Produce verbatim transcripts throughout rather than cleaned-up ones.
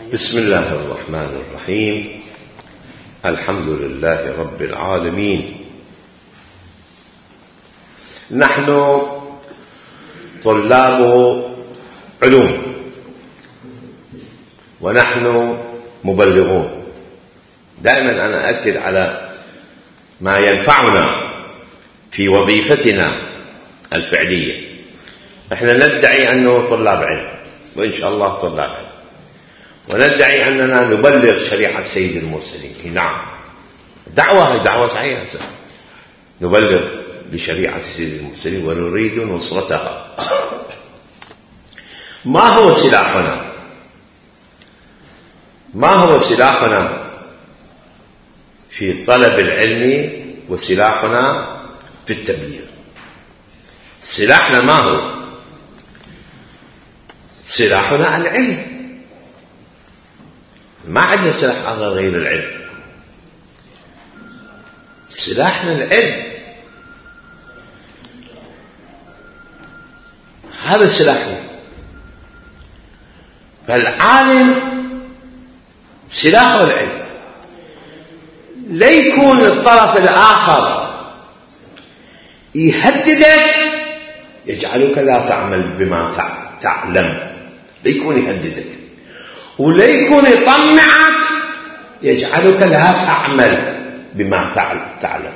بسم الله الرحمن الرحيم. الحمد لله رب العالمين. نحن طلاب علوم ونحن مبلغون. دائما أنا أؤكد على ما ينفعنا في وظيفتنا الفعلية. احنا ندعي أنه طلاب علم، وإن شاء الله طلاب علم، وندعي أننا نبلغ شريعة سيد المرسلين. نعم، دعوة هي دعوة صحيحة، نبلغ بشريعة سيد المرسلين ونريد نصرتها. ما هو سلاحنا؟ ما هو سلاحنا في طلب العلم وسلاحنا في التبليغ؟ سلاحنا ما هو؟ سلاحنا العلم، ما عندنا سلاح آخر غير العلم. سلاحنا العلم، هذا سلاحنا. فالعالم سلاحه العلم. لا يكون الطرف الآخر يهددك يجعلك لا تعمل بما تعلم، لا يكون يهددك، ولا يكون يطمعك يجعلك لا تعمل بما تعلم.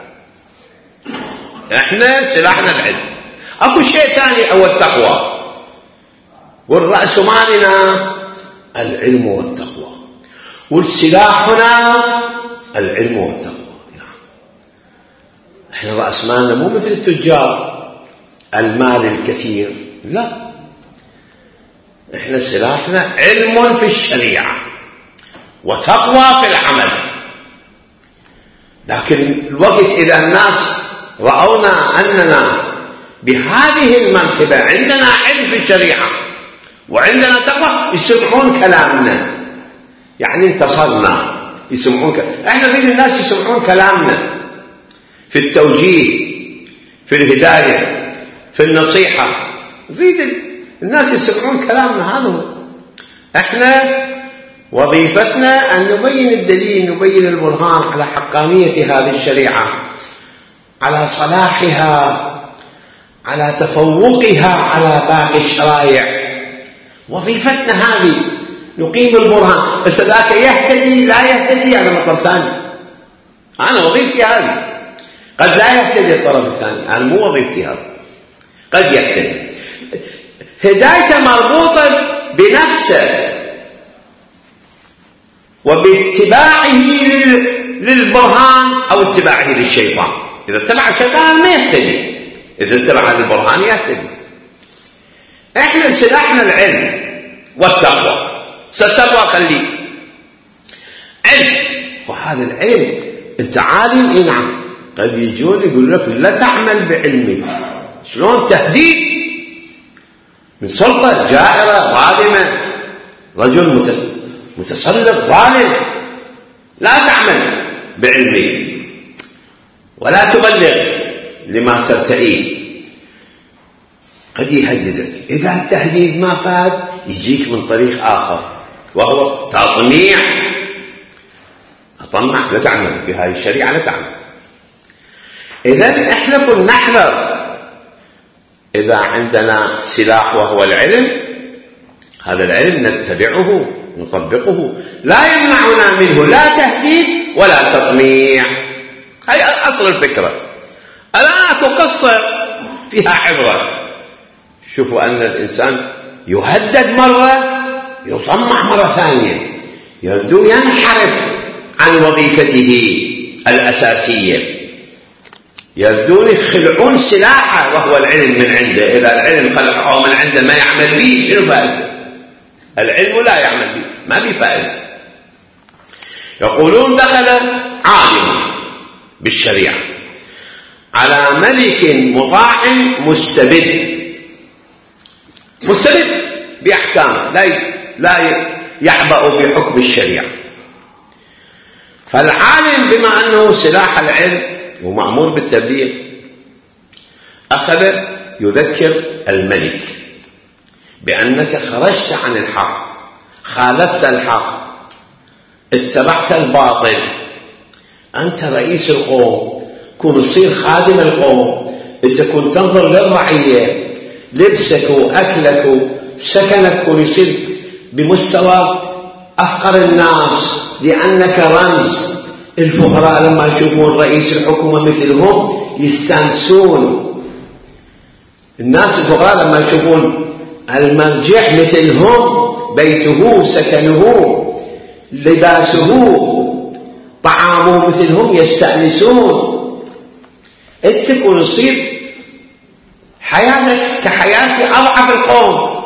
احنا سلاحنا العلم. اكو شيء ثاني هو التقوى، والرأس مالنا العلم والتقوى، والسلاحنا العلم والتقوى. نعم، احنا رأس مالنا مو مثل التجار المال الكثير، لا، احنا سلاحنا علم في الشريعة وتقوى في العمل. لكن الوقت إذا الناس رأونا أننا بهذه المرتبة عندنا علم في الشريعة وعندنا تقوى، يسمعون كلامنا، يعني انتصرنا، يسمعون كلامنا. احنا نريد الناس يسمعون كلامنا في التوجيه، في الهداية، في النصيحة. نريد الناس يسمعون كلامنا. هذا احنا وظيفتنا أن نبين الدليل، نبين البرهان على حقانية هذه الشريعة، على صلاحها، على تفوقها على باقي الشرائع. وظيفتنا هذه، نقيم البرهان. بس ذاك يهتدي لا يهتدي هذا مطلب ثاني. أنا وظيفتي هذه. قد لا يهتدي الطرف الثاني، أنا مو وظيفتي هذا، قد يهتدي. هدايته مربوطة بنفسه وباتباعه للبرهان أو اتباعه للشيطان. إذا اتبع الشيطان ما يهتدي، إذا اتبع للبرهان يهتدي. إحنا سلاحنا العلم والتقوى. ستقوى خليه علم، وهذا العلم أنت عالم. إيه نعم، قد يجون يقول لك لا تعمل بعلمك. شلون؟ تهديد من سلطة جائرة ظالمة، رجل متسلط ظالم. لا تعمل بعلمك ولا تبلغ لما ترتئيه. قد يهددك. إذا التهديد ما فاد يجيك من طريق آخر، وهو تطميع. أطمع، لا تعمل بهذه الشريعة، لا تعمل. إذن إحنا كنا نحذر. إذا عندنا سلاح وهو العلم، هذا العلم نتبعه نطبقه، لا يمنعنا منه لا تهديد ولا تطميع. هي أصل الفكرة. الآن أكو قصة فيها عبرة. شوفوا أن الإنسان يهدد مرة، يطمع مرة ثانية، يبدو ينحرف عن وظيفته الأساسية، يبدون يخلعون سلاحه وهو العلم من عنده. إذا العلم خلعه من عنده ما يعمل به، شنو فائدة؟ العلم لا يعمل به، ما به فائدة. يقولون دخل عالم بالشريعة على ملك مطاع مستبد، مستبد بأحكامه، لا لا يعبأ بحكم الشريعة. فالعالم بما أنه سلاح العلم ومأمور بالتبليغ، أخذ يذكر الملك بأنك خرجت عن الحق، خالفت الحق، اتبعت الباطل، أنت رئيس القوم، كن تصير خادم القوم، تكون تنظر للرعية، لبسك وأكلك وسكنك كن يصير بمستوى أفقر الناس، لأنك رمز. الفقراء لما يشوفون رئيس الحكومة مثلهم يستانسون، الناس الفقراء لما يشوفون المرجع مثلهم، بيته سكنه لباسه طعامه مثلهم يستأنسون. انت تكون تصير حياتك كحياة أضعف القوم،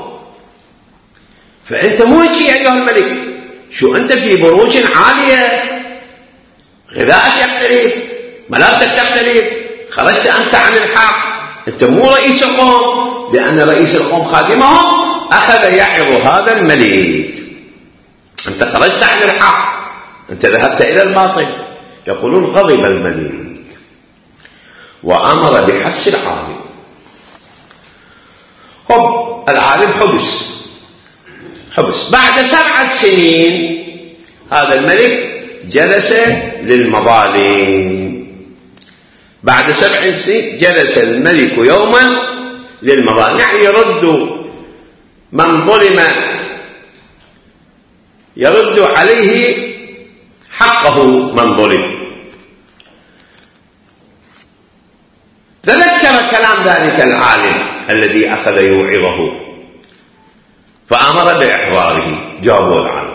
فأنت مو شيء أيها الملك، شو أنت في بروج عالية، غذائك يختلف، ملابسك تختلف، خرجت أنت عن الحق، أنت مو رئيس القوم، لأن رئيس القوم خادمهم أخذ يعظ هذا الملك، أنت خرجت عن الحق، أنت ذهبت إلى الباطل. يقولون غضب الملك وأمر بحبس العالم. هب العالم حبس حبس بعد سبعة سنين هذا الملك جلس للمظالم. بعد سبع سنين جلس الملك يوما للمظالم، يعني يرد من ظلم، يرد عليه حقه من ظلم. تذكر كلام ذلك العالم الذي أخذ يوعظه فأمر بإحضاره. جابوا العالم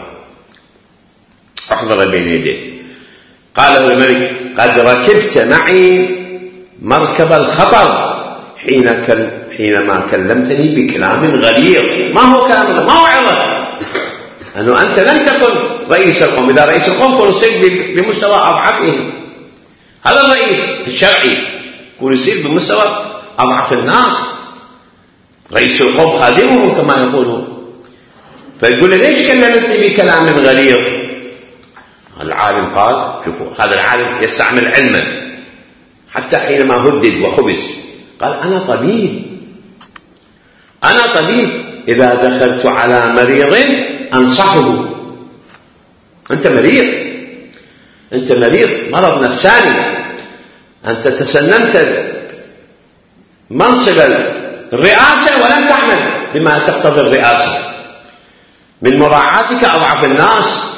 أحضر بين يديه، قال له الملك: قد ركبت معي مركب الخطر حين كل حينما كلمتني بكلام غليظ. ما هو كلام، ما هو عظة، أنه أنت لم تكن رئيس القوم. إذا رئيس القوم كن يصير بمستوى أضعفهم، هذا الرئيس الشرعي كن يصير بمستوى أضعف الناس، رئيس القوم خادمهم كما يقولون. فيقول له: ليش كلمتني بكلام غليظ؟ العالم قال: شوفوا هذا العالم يستعمل علما، حتى حينما هدد وحبس قال: أنا طبيب، أنا طبيب، إذا دخلت على مريض أنصحه. أنت مريض، أنت مريض مرض نفساني، أنت تسلمت منصب الرئاسة ولم تعمل بما تقتضي الرئاسة من مراعاتك أضعف الناس،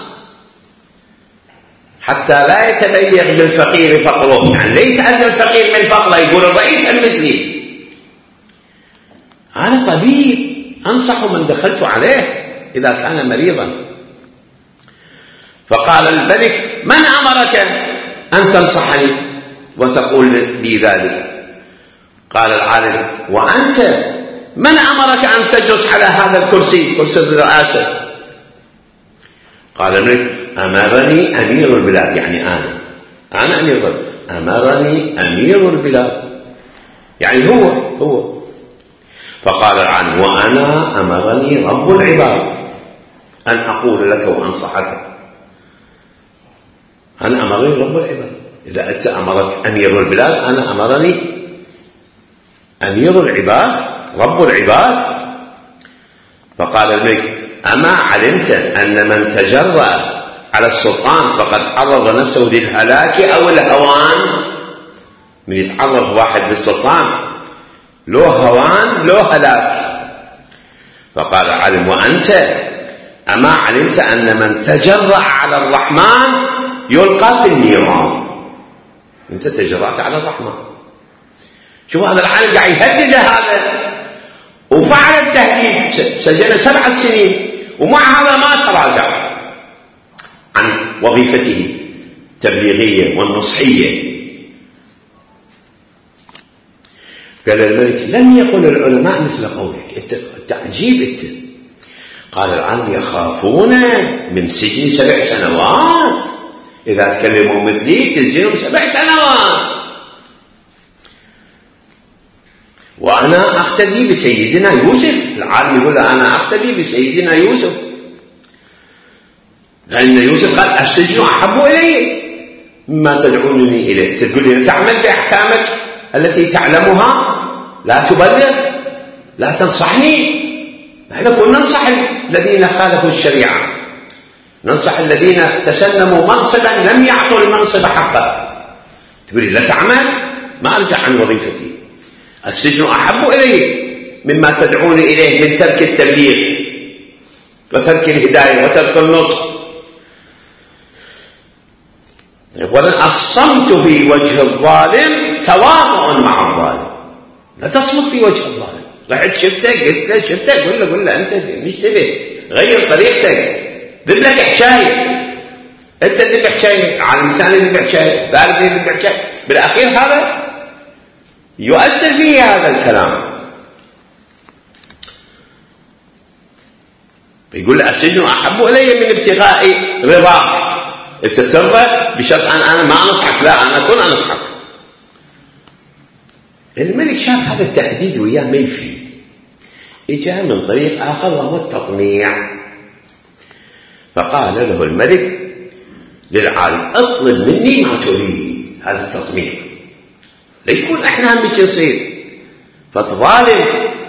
حتى لا يتبين للفقير فقره، يعني لا يتأذى الفقير من فقره، يقول الرئيس المثلي. أنا طبيب أنصح من دخلت عليه إذا كان مريضا. فقال الملك: من أمرك أن تنصحني وتقول لي ذلك؟ قال العالم: وأنت من أمرك أن تجلس على هذا الكرسي، كرسي الرئاسة؟ قال الملك: أمرني أمير البلاد، يعني أنا أنا أمير البلاد، أمرني أمير البلاد، يعني هو هو. فقال العالم: وأنا أمرني رب العباد أن أقول لك وأنصحك. أنا أمرني رب العباد، إذا أنت أمرك أمير البلاد، أنا أمرني أمير العباد رب العباد. فقال الملك: أما علمت أن من تجرأ على السلطان فقد عرض نفسه للهلاك أو الهوان؟ من يتعرض واحد للسلطان له هوان له هلاك. فقال العالم: وأنت أما علمت أن من تجرأ على الرحمن يلقى في النيران؟ أنت تجرأت على الرحمن. شوف هذا العالم قاعد يهدد هذا، وفعل التهديد، سجن سبعة سنين، ومع هذا ما تراجع عن وظيفته التبليغية والنصحية. قال الملك: لم يقل العلماء مثل قولك، التعجيب انت. قال العالم: يخافون من سجن سبع سنوات، إذا تكلموا مثلي تسجنهم سبع سنوات، وأنا أقتدي بسيدنا يوسف. العالم يقول: أنا أقتدي بسيدنا يوسف، لأن يوسف قال: السجن أحب إلي مما تدعونني إليه. تقول لي تعمل بأحكامك التي تعلمها، لا تبلغ، لا تنصحني. نحن كنا ننصح الذين خالفوا الشريعة، ننصح الذين تسلموا منصبا لم يعطوا المنصب حقه. تقولي لا تعمل، ما أرجع عن وظيفتي، السجن أحب إلي مما تدعون إليه من ترك التبليغ وترك الهداية وترك النصح. ولن الصمت في وجه الظالم تواضع مع الظالم. لا تصمت في وجه الظالم. رحت شفته قلت له شفته قل له قل له أنت مش تبي غير طريقتك، ذب لك حشاية، أنت ذب حشاية، عالم ثاني ذب حشاية، ثالث ذب حشاية، بالأخير هذا يؤثر فيه هذا الكلام. يقول السجن أحب إلي من ابتغاء رضاك، إذا ترضى بشرط أن أنا ما أنصحك، لا أنا أكون أنصحك. الملك شاف هذا التهديد وياه ما يفي، إجا من طريق آخر وهو التطميع. فقال له الملك للعالم اطلب مني ما تريد. هذا التطميع ليكون احنا هم بيش نصير فالظالم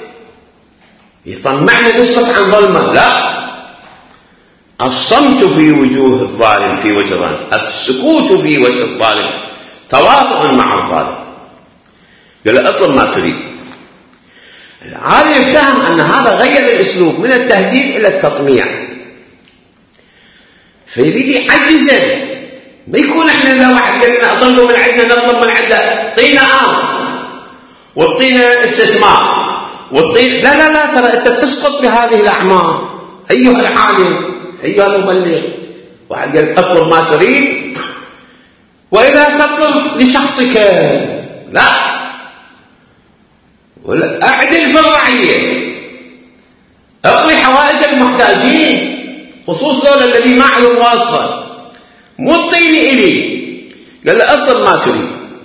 يطمعنا نسقط عن ظلمه. لا، الصمت في وجوه الظالم في وجه الظالم، السكوت في وجه الظالم تواطؤ مع الظالم. قال له اطلب ما تريد. العالم فهم أن هذا غير الأسلوب من التهديد إلى التطميع، فيريد يحجزه. ما يكون احنا إذا واحد قال لنا اطلبوا من عندنا نطلب من عنده طينا آم والطينا استثمار والطين، لا لا لا ترى أنت تسقط بهذه الأعمار أيها العالم أيها المبلغ. واحد قال اطلب ما تريد، وإذا تطلب لشخصك لا، ولا أعدل في الرعية، أقضي حوائج المحتاجين، خصوص دول الذي ما عندهم واسطة، مو الطيني إلي. قال له أطلب ما تريد.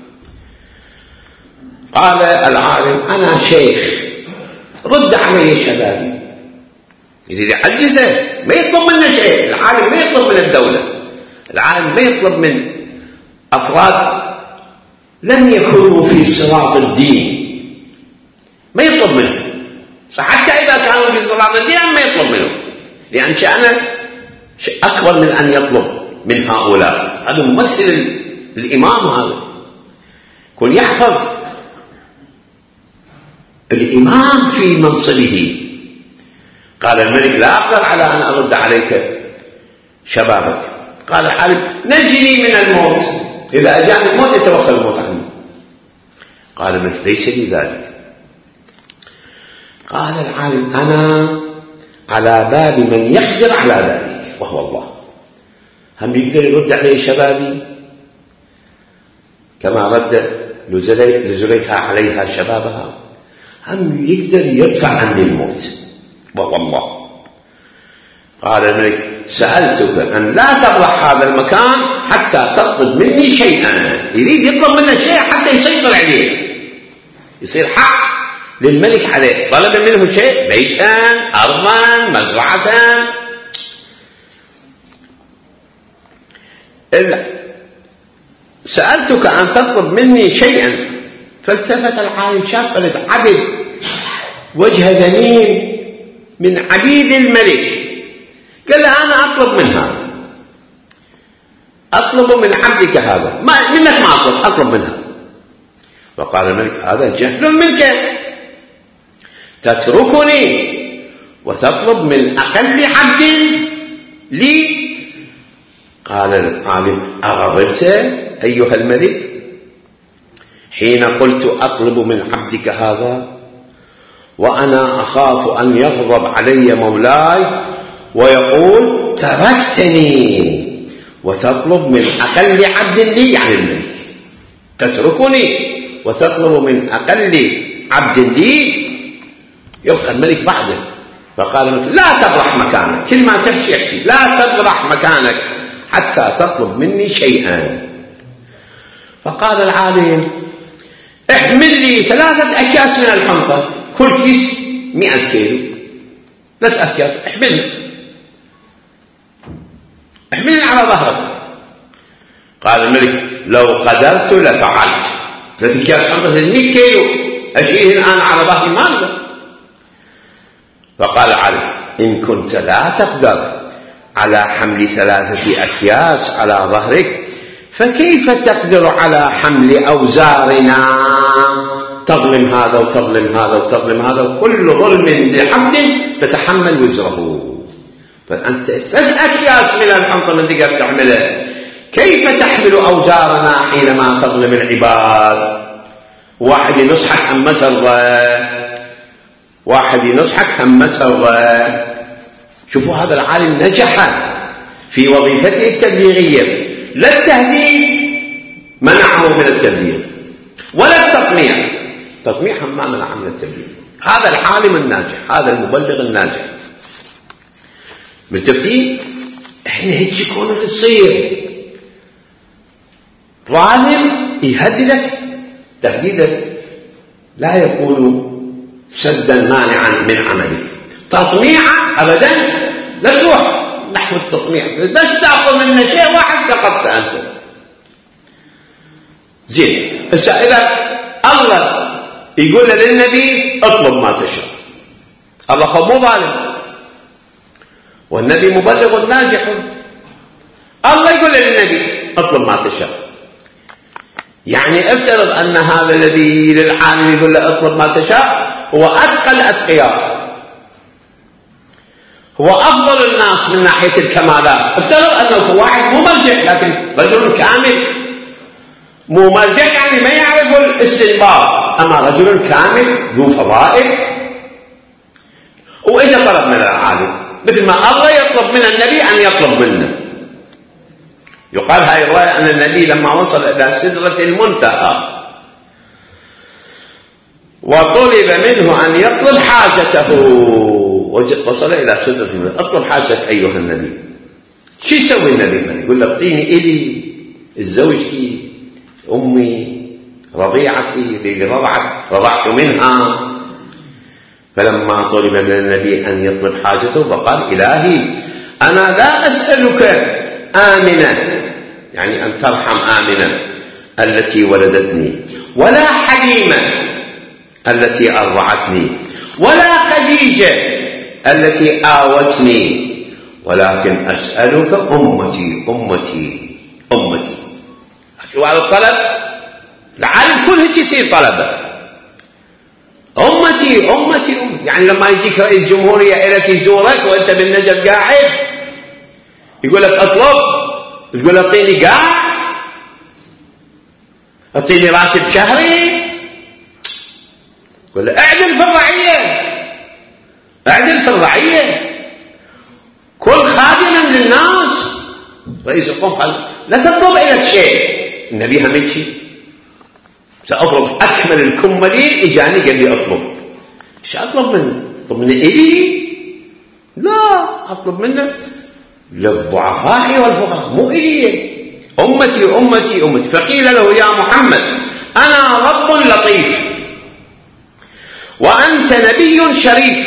قال العالم أنا شيخ رد علي شبابي. يريد يعجزه، ما يطلب منه شيء. العالم ما يطلب من الدولة، العالم ما يطلب من أفراد لم يكونوا في صراط الدين، ما يطلب منه. فحتى إذا كانوا في صراط الدين ما يطلب منه، لأن شأنه أكبر من أن يطلب من هؤلاء. هذا ممثل الإمام، هذا كن يحفظ الإمام في منصبه. قال الملك لا أقدر على أن أرد عليك شبابك. قال العالم نجني من الموت، إذا أجاني الموت يتوخى الموت عني. قال الملك ليس لي ذلك. قال العالم أنا على باب من يقدر على ذلك وهو الله. هم يقدر يرد عليه شبابي كما رد لزليخا عليها شبابها، هم يقدر يدفع عني الموت وهو الله. قال الملك سألتك أن لا تبرح هذا المكان حتى تطلب مني شيئا. يريد يطلب منه شيء حتى يسيطر عليه، يصير حق للملك عليه. طلب منه شيء، بيتا، أرضا، مزرعة. سألتك أن تطلب مني شيئا. فالتفت العالم شاف ولد عبد وجه ذميم من عبيد الملك، قال له أنا أطلب من هذا، أطلب من عبدك هذا، ما منك ما أطلب، أطلب من هذا. فقال الملك هذا جهل منك، تتركني وتطلب من أقل عبد لي. قال العالم أغضبت أيها الملك حين قلت أطلب من عبدك هذا، وأنا أخاف أن يغضب علي مولاي ويقول تركتني وتطلب من أقل عبد لي، يعني الملك، تتركني وتطلب من أقل عبد لي، يبقى الملك بعده. فقال الملك لا تبرح مكانك، كل ما تحكي احكي، لا تبرح مكانك حتى تطلب مني شيئا. فقال العالم احمل لي ثلاثة أكياس من الحنطة، كل كيس مئة كيلو، ثلاث أكياس احملها، احملها على ظهرك. قال الملك لو قدرت لفعلت. ثلاث أكياس حنطة مئة كيلو أشيلهن أنا على ظهري ما أقدر. فقال العالم إن كنت لا تقدر على حمل ثلاثة أكياس على ظهرك فكيف تقدر على حمل أوزارنا؟ تظلم هذا وتظلم هذا وتظلم هذا، وكل ظلم لعبد تتحمل وزره. فأنت ثلاث أكياس من الحنطة من تقدر تحمله، كيف تحمل أوزارنا حينما تظلم العباد؟ واحد ينصحك هم ترضى، واحد ينصحك هم ترضى. شوفوا هذا العالم نجح في وظيفته التبليغية، لا التهديد منعه من التبليغ ولا التطميع، التطميع هم ما منعه من التبليغ. هذا العالم الناجح، هذا المبلغ الناجح. بالترتيب احنا هيك يكون يصير ظالم يهددك تهديدك لا يكون سدا مانعا من عملك، تطميعا ابدا لا تروح نحو التطميع، بس تاخذ منه شيء واحد سقطت انت. زين، اذا الله يقول للنبي اطلب ما تشاء، الله خب مو ظالم والنبي مبلغ ناجح، الله يقول للنبي اطلب ما تشاء. يعني افترض ان هذا الذي للعالم يقول له اطلب ما تشاء هو اتقى الاتقياء، هو افضل الناس من ناحيه الكمالات. افترض انه هو واحد مو مرجع لكن رجل كامل، مو مرجع يعني ما يعرف الاستنباط، اما رجل كامل ذو فضائل. واذا طلب من العالم مثل ما الله يطلب من النبي ان يطلب منه، يقال هاي الرواية أن النبي لما وصل إلى سدرة المنتهى وطلب منه أن يطلب حاجته، وصل إلى سدرة المنتهى، أطلب حاجتك أيها النبي. شو يسوي النبي؟ يقول له اعطيني إلي زوجتي أمي رضيعتي اللي رضعت رضعت منها. فلما طلب من النبي أن يطلب حاجته فقال إلهي أنا لا أسألك آمنة، يعني أن ترحم آمنة التي ولدتني، ولا حليمة التي أرضعتني، ولا خديجة التي آوتني، ولكن أسألك أمتي أمتي أمتي. شو هذا الطلب؟ العالم كل هيك يصير طلبه، أمتي أمتي أمتي. يعني لما يجيك رئيس جمهورية إليك يزورك وأنت بالنجف قاعد يقول لك أطلب، تقول اعطيني قاع، اعطيني راتب شهري، يقول اعدل في الرعية، اعدل في الرعية، كل خادما للناس. رئيس القوم قال لا تطلب إلى شيء. النبي هم شيء سأطلب أكمل الكملين، إجاني قال لي أطلب. ايش أطلب منه؟ أطلب منه إلي؟ لا، أطلب منه للضعفاء والفقراء، مو إلي. أمتي أمتي أمتي. فقيل له يا محمد أنا رب لطيف وأنت نبي شريف،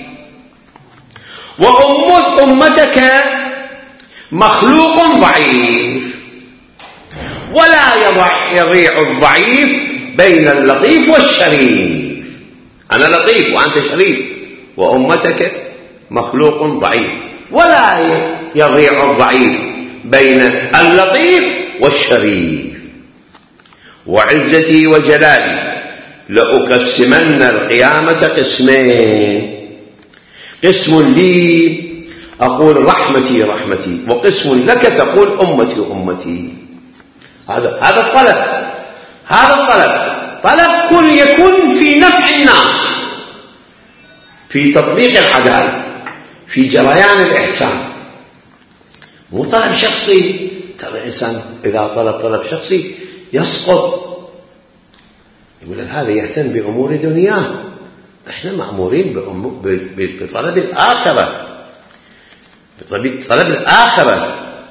وأمت أمتك مخلوق ضعيف، ولا يضيع الضعيف بين اللطيف والشريف. أنا لطيف وأنت شريف، وأمتك مخلوق ضعيف، ولا يضيع الضعيف بين اللطيف والشريف. وعزتي وجلالي لأقسمن القيامة قسمين، قسم لي أقول رحمتي رحمتي، وقسم لك تقول أمتي أمتي. هذا هذا الطلب، هذا الطلب طلب كل يكون في نفع الناس، في تطبيق العدالة، في جريان الإحسان، مو طلب شخصي. ترى الإنسان إذا طلب طلب شخصي يسقط، يقول هذا يهتم بأمور دنياه، إحنا مأمورين بطلب الآخرة، بطلب الآخرة.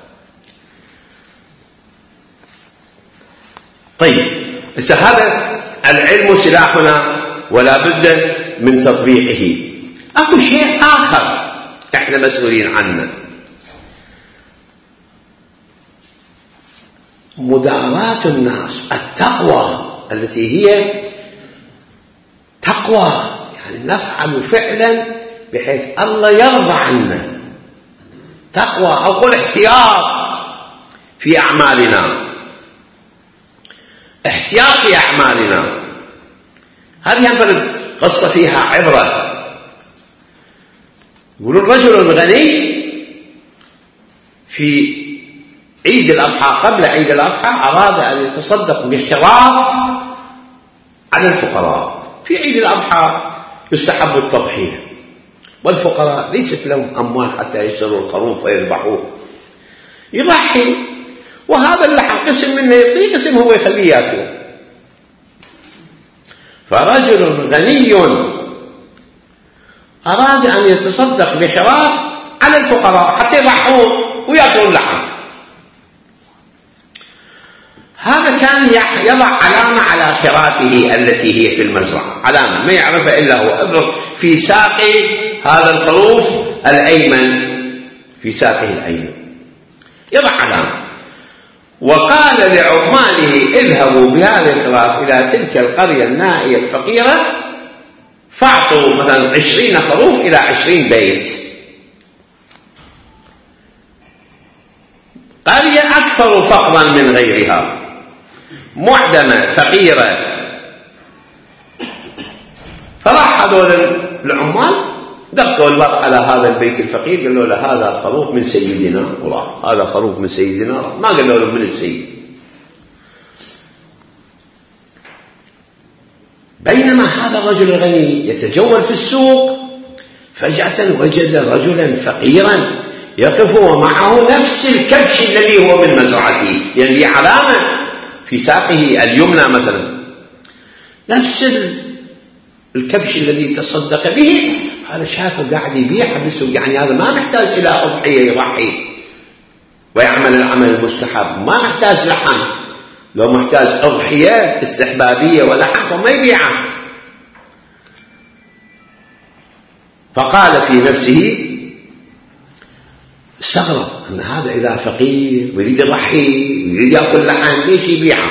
طيب، هذا العلم سلاحنا ولا بد من تطبيقه. أكو شيء آخر إحنا مسؤولين عنه، مداراة الناس، التقوى التي هي تقوى، يعني نفعل فعلا بحيث الله يرضى عنا. تقوى أو قل احتياط في أعمالنا، احتياط في أعمالنا. هذه هم قصة فيها عبرة. يقولون الرجل الغني في عيد الأضحى، قبل عيد الأضحى، أراد أن يتصدق بشراف على الفقراء. في عيد الأضحى يستحب التضحية، والفقراء ليست لهم أموال حتى يشتروا الخروف ويذبحوه، يضحي، وهذا اللحم قسم منه يعطيه، قسم هو يخليه ياكله. فرجل غني أراد أن يتصدق بشراف على الفقراء حتى يضحون ويأكلون لحم. هذا كان يضع علامة على شرافه التي هي في المزرعة، علامة ما يعرفها إلا هو، في ساق هذا الخروف الأيمن، في ساقه الأيمن يضع علامة. وقال لعماله اذهبوا بهذا الخراف إلى تلك القرية النائية الفقيرة فاعطوا مثلا عشرين خروف إلى عشرين بيت. قرية أكثر فقرا من غيرها، معدمة فقيرة. فراح هذول العمال دقوا الباب على هذا البيت الفقير، قالوا له هذا خروف من سيدنا، وراح هذا خروف من سيدنا، ما قالوا له من السيد. بينما هذا الرجل الغني يتجول في السوق، فجأة وجد رجلا فقيرا يقف ومعه نفس الكبش الذي هو من مزرعته، يعني علامة في ساقه اليمنى مثلا، نفس الكبش الذي تصدق به. هذا شافه قاعد يبيع بالسوق، يعني هذا ما محتاج إلى أضحية يضحي ويعمل العمل المستحب، ما محتاج لحم. لو محتاج أضحية استحبابية ولحم فما يبيعه. فقال في نفسه، استغرب أن هذا إذا فقير ويريد يضحي ويريد يأكل لحم ليش يبيعه؟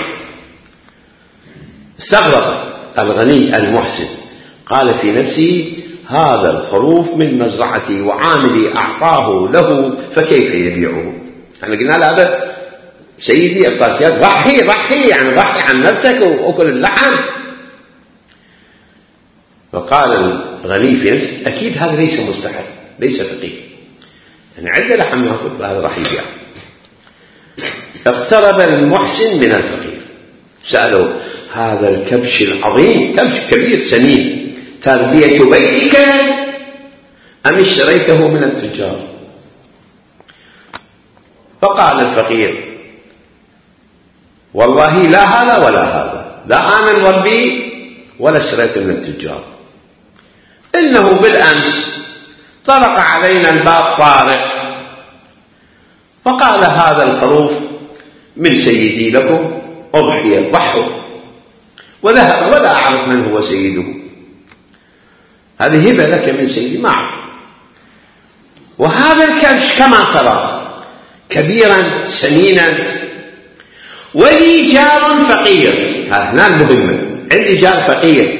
استغرب الغني المحسن، قال في نفسه هذا الخروف من مزرعتي وعاملي أعطاه له فكيف يبيعه؟ احنا قلنا له هذا سيدي أعطاك، ضحي ضحي يعني ضحي عن نفسك وأكل اللحم. فقال الغني في نفسه أكيد هذا ليس مستحب، ليس فقير، يعني عنده لحم يأكل، هذا راح يبيع. اقترب المحسن من الفقير، سأله هذا الكبش العظيم، كبش كبير سمين، تربية بيتك أم اشتريته من التجار؟ فقال الفقير والله لا هذا ولا هذا، لا آمن ربي ولا اشتريته من التجار. إنه بالأمس طرق علينا الباب طارق فقال هذا الخروف من سيدي لكم أضحية ضحوا، وذهب ولا أعرف من هو سيده، هذه هبة لك من سيدي ما أعرف. وهذا الكبش كما ترى كبيرا سمينا، ولي جار فقير، هنا المهمة، عندي جار فقير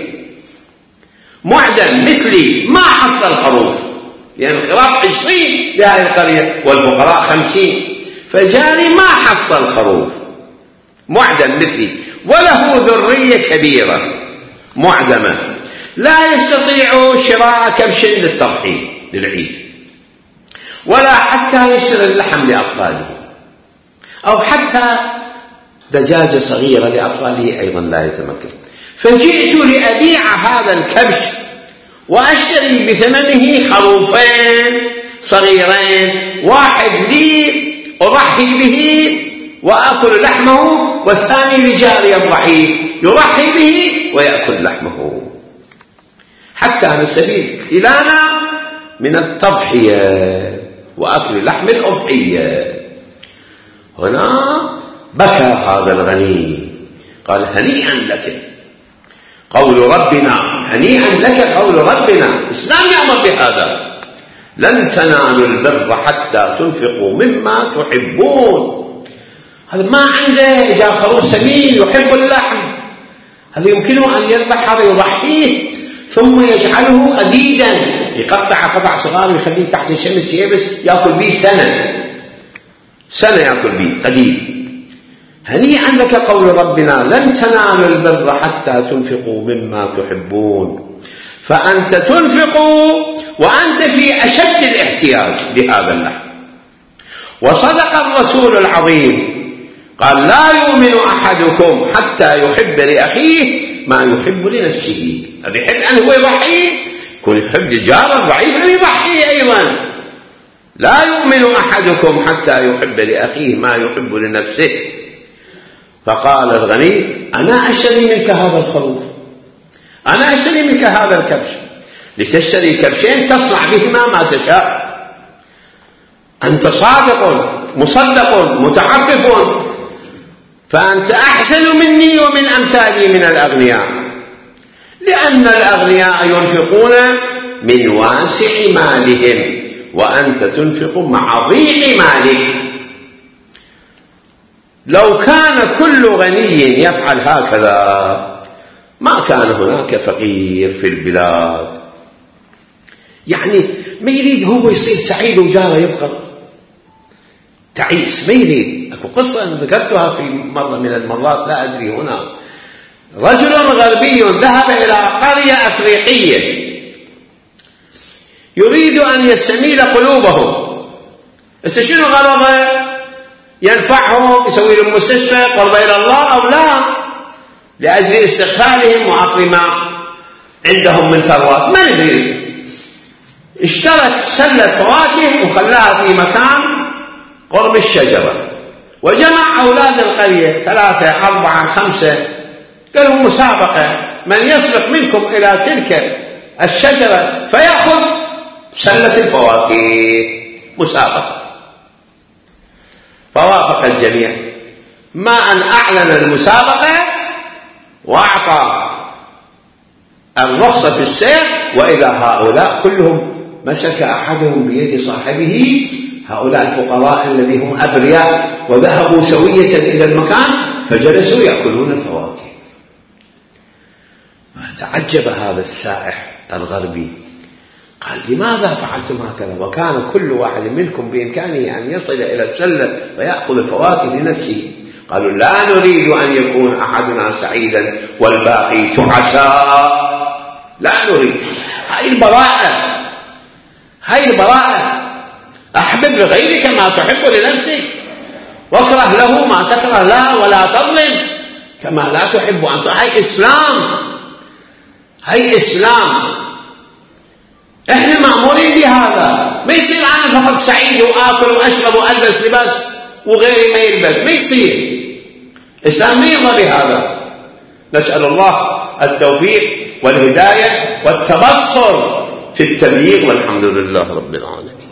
معدم مثلي ما حصل خروف، لأن يعني الخراف عشرين لهذه القرية والفقراء خمسين، فجاري ما حصل خروف معدم مثلي، وله ذرية كبيرة معدمة لا يستطيع شراء كبش للتضحية للعيد، ولا حتى يشتري اللحم لأطفاله، أو حتى دجاجة صغيرة لأطفاله أيضا لا يتمكن. فجئت لأبيع هذا الكبش وأشتري بثمنه خروفين صغيرين، واحد لي أضحي به وأكل لحمه، والثاني لجاري الضعيف يضحي به ويأكل لحمه، حتى نستفيد كلانا من التضحية وأكل لحم الأضحية. هنا بكى هذا الغني قال هنيئا لك قول ربنا، هنيئا لك قول ربنا، الإسلام يأمر بهذا، لن تنالوا البر حتى تنفقوا مما تحبون. هذا ما عنده جاء خروف سمين يحب اللحم، هذا يمكنه أن يذبح هذا يضحيه ثم يجعله أديدا يقطع قطع صغار ويخليه تحت الشمس يبس يأكل به سنة سنة يأكل به قديم. هنيئا لك قول ربنا لن تنالوا البر حتى تنفقوا مما تحبون، فأنت تنفق وأنت في أشد الاحتياج لهذا اللحم. وصدق الرسول العظيم قال لا يؤمن أحدكم حتى يحب لأخيه ما يحب لنفسه. هذا يحب أن هو يضحي، يكون يحب الجار الضعيف أن يضحي أيضا. لا يؤمن أحدكم حتى يحب لأخيه ما يحب لنفسه. فقال الغني أنا أشتري منك هذا الخروف، أنا أشتري منك هذا الكبش، لتشتري كبشين تصنع بهما ما تشاء. أنت صادق مصدق متعفف، فأنت أحسن مني ومن أمثالي من الأغنياء، لأن الأغنياء ينفقون من واسع مالهم وأنت تنفق مع ضيق مالك. لو كان كل غني يفعل هكذا ما كان هناك فقير في البلاد. يعني ما يريد هو يصير سعيد وجاره يبقى تعيس، ما يريد. أكو قصة ذكرتها في مرة من المرات لا أدري هنا. رجل غربي ذهب إلى قرية أفريقية يريد أن يستميل قلوبهم. بس شنو غرضه؟ ينفعهم، يسوي لهم مستشفى قرب إلى الله أو لا، لأجل استغفالهم وعقل ما عندهم من ثروات ما ندري. اشترت سلة فواكه وخلاها في مكان قرب الشجرة، وجمع أولاد القرية ثلاثة أربعة خمسة، قالوا مسابقة من يسبق منكم إلى تلك الشجرة فيأخذ سلة الفواكه، مسابقة. فوافق الجميع، ما أن أعلن المسابقة وأعطى الرخصة في السير، وإذا هؤلاء كلهم مسك أحدهم بيد صاحبه، هؤلاء الفقراء الذين هم أبرياء، وذهبوا سوية إلى المكان فجلسوا يأكلون الفواكه. فتعجب هذا السائح الغربي، قال لماذا فعلتم هكذا وكان كل واحد منكم بإمكانه أن يصل إلى السلة ويأخذ الفواكه لنفسه؟ قالوا لا نريد أن يكون أحدنا سعيدا والباقي تعسى، لا نريد. هاي البراءة، هاي البراءة. أحبب لغيرك ما تحب لنفسك، واكره له ما تكره له، ولا تظلم كما لا تحب أن. هاي إسلام، هاي إسلام. احنا مأمورين بهذا. ما يصير أنا فقط سعيد وآكل وأشرب وألبس لباس وغيري ما يلبس، ما يصير. الإسلام ما يرضى بهذا. نسأل الله التوفيق والهداية والتبصر في التبليغ، والحمد لله رب العالمين.